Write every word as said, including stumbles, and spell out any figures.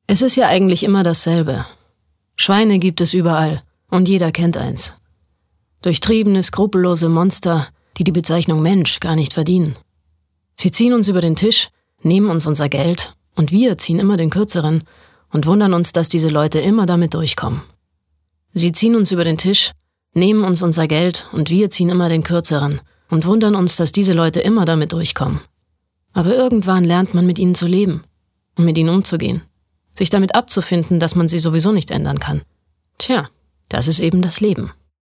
Es ist ja eigentlich immer dasselbe. Schweine gibt es überall und jeder kennt eins. Durchtriebene, skrupellose Monster, die die Bezeichnung Mensch gar nicht verdienen. Sie ziehen uns über den Tisch, nehmen uns unser Geld und wir ziehen immer den Kürzeren und wundern uns, dass diese Leute immer damit durchkommen. Sie ziehen uns über den Tisch, nehmen uns unser Geld und wir ziehen immer den Kürzeren und wundern uns, dass diese Leute immer damit durchkommen. Aber irgendwann lernt man mit ihnen zu leben und mit ihnen umzugehen. Sich damit abzufinden, dass man sie sowieso nicht ändern kann. Tja, das ist eben das Leben.